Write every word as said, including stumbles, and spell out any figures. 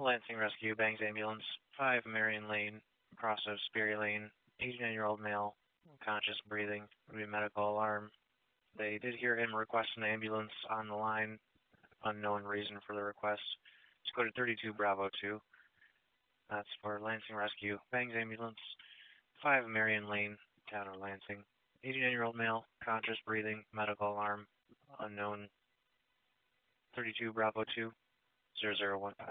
Lansing Rescue, Bangs Ambulance, five Marion Lane, cross of Sperry Lane, eighty-nine-year-old male, conscious breathing, would be medical alarm. They did hear him request an ambulance on the line, unknown reason for the request. Let's go to thirty-two Bravo two. That's for Lansing Rescue, Bangs Ambulance, five Marion Lane, town of Lansing, eighty-nine-year-old male, conscious breathing, medical alarm, unknown. thirty-two Bravo two, zero zero one five.